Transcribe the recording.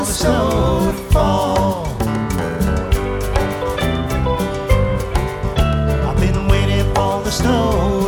the snow to fall. I've been waiting for the snow